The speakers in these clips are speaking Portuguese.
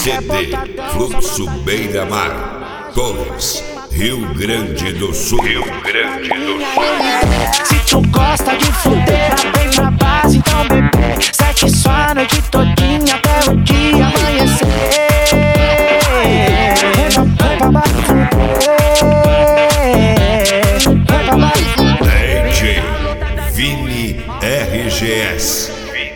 CD Fluxo Beira-Mar, Torres, Rio Grande do Sul. Se tu gosta de fudeira, vem pra base, então bebê. Sete só a noite todinha até o dia amanhecer. Vem pra base fuder. DJ Vini RGS.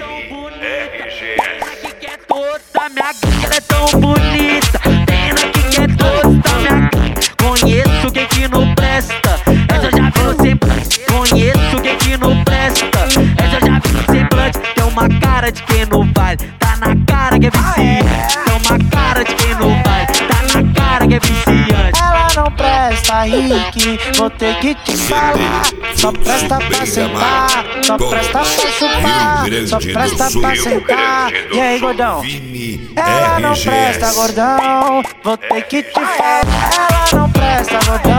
Toda minha gangue, ela é tão bonita. Pena que quer toda minha gangue. Conheço quem que não presta. Essa eu já vi no semblante. Conheço quem que não presta. Essa eu já vi no semblante. Tem uma cara de quem não vale. Tá na cara que é viciante. Tem uma cara de quem não vale. Tá na cara que é viciante. Ela não presta, Rick, vou ter que te falar. Só presta pra sentar, só presta pra chupar, só presta pra sentar. E aí, gordão? Ela não presta, gordão, vou ter que te falar. Ela não presta, gordão.